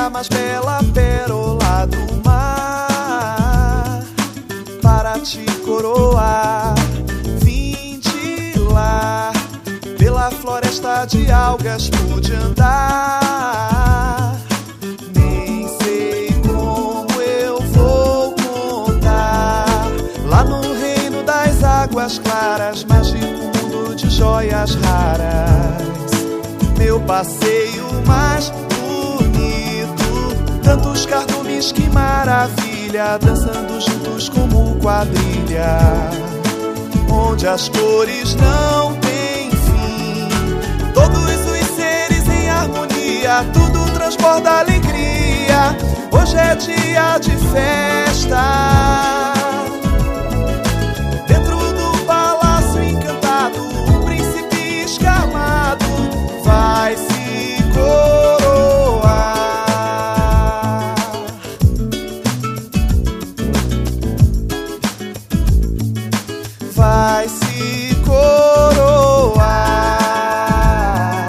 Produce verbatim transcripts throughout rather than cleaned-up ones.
a mais bela pérola do mar para te coroar. Vim de lá, pela floresta de algas pude andar. Nem sei como eu vou contar. Lá no reino das águas claras, mágico mundo de joias raras, meu passeio mais bonito. Tantos cardumes, que maravilha, dançando juntos como quadrilha, onde as cores não têm fim. Todos os seres em harmonia, tudo transborda alegria. Hoje é dia de festa. Dentro do palácio encantado, o príncipe escamado vai se coroar. Vai se coroar.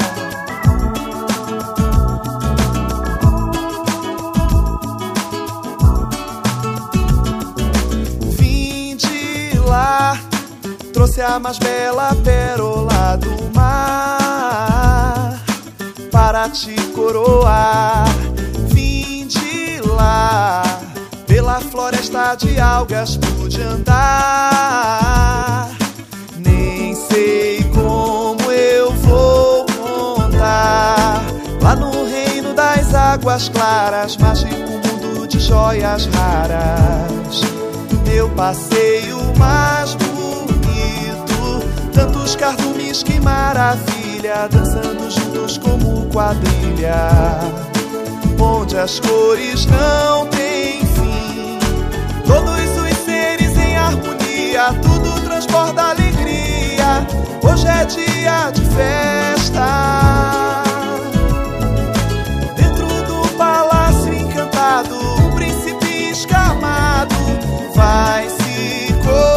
Vim de lá, trouxe a mais bela pérola do mar para te coroar. Vim de lá, pela floresta de algas pude andar. Nem sei como eu vou contar. Lá no reino das águas claras, mágico mundo de joias raras, meu passeio mais bonito. Tantos cardumes, que maravilha, dançando juntos como quadrilha, onde as cores não têm fim. Todos os seres em harmonia, tudo transborda alegria. Hoje é dia de festa. Dentro do palácio encantado, o príncipe escamado vai se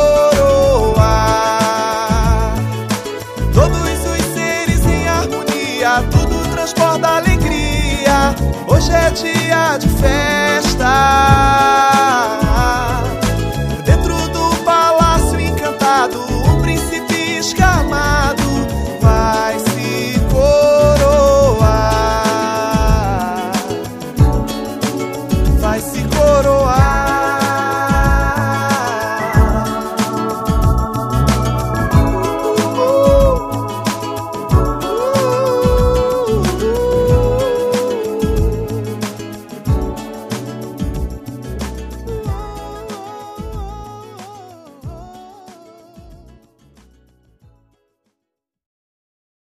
coroar. Todos os seres em harmonia, tudo transborda alegria. Hoje é dia de festa.